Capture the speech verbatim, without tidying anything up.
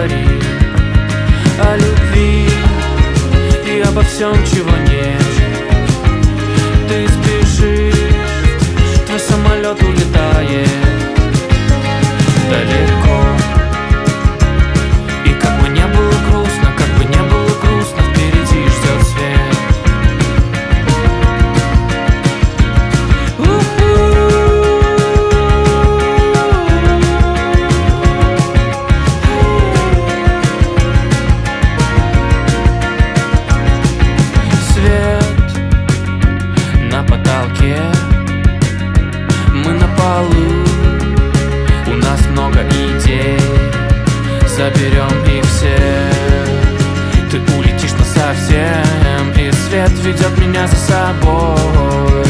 говори о любви и обо всем, чего нет. Ты спешишь, твой самолет улетает далеко. И как бы не было грустно, как бы не было грустно, впереди ждет свет. Свет на потолке, мы на полу, у нас много идей, заберем их все. Ты улетишь насовсем, и свет ведет меня за собой.